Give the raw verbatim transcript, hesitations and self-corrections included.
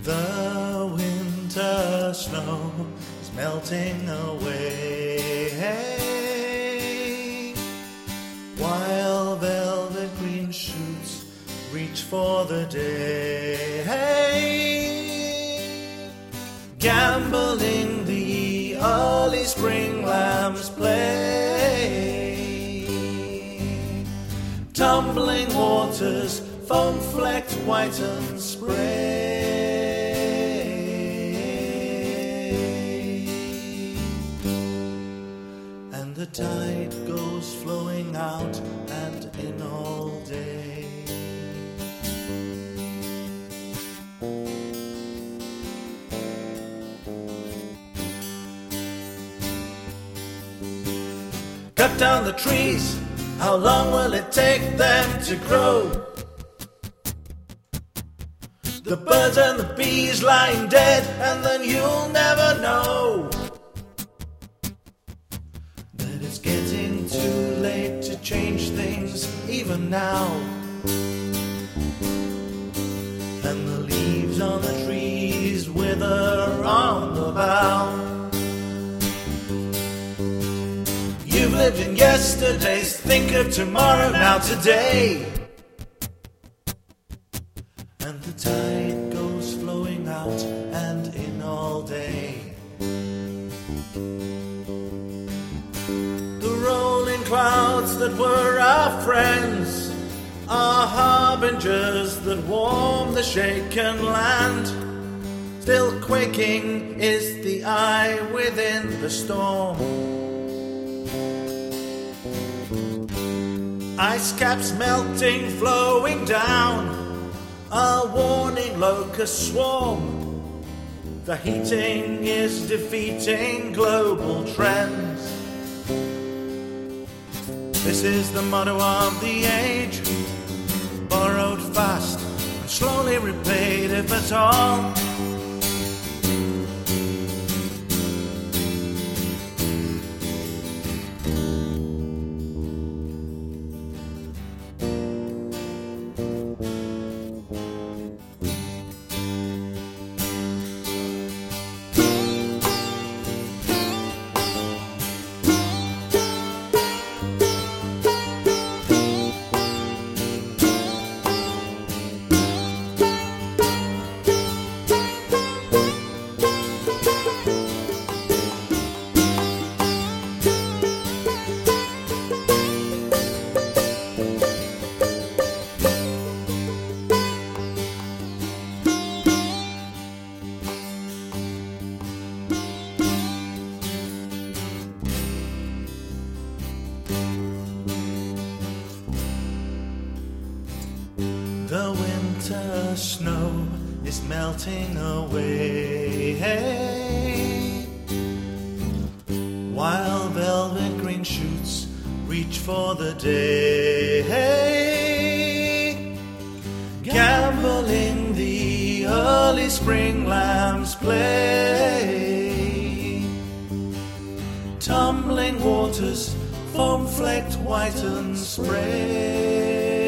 The winter snow is melting away, while velvet green shoots reach for the day. Gamboling the early spring lambs play. Tumbling waters, foam-flecked, white and spray. And the tide goes flowing out and in all day. Cut down the trees, how long will it take them to grow? The birds and the bees lying dead, and then you'll never know that it's getting too late to change things even now. And the leaves on the trees wither on the bough. You've lived in yesterdays, think of tomorrow, now today. And the tide goes flowing out and in all day. The rolling clouds that were our friends are harbingers that warm the shaken land. Still quaking is the eye within the storm. Ice caps melting, flowing down, a warning locust swarm. The heating is defeating global trends. This is the motto of the age, borrowed fast and slowly repaid if at all. The winter snow is melting away, while velvet green shoots reach for the day. Gamboling the early spring lambs play. Tumbling waters, foam-flecked, white and spray.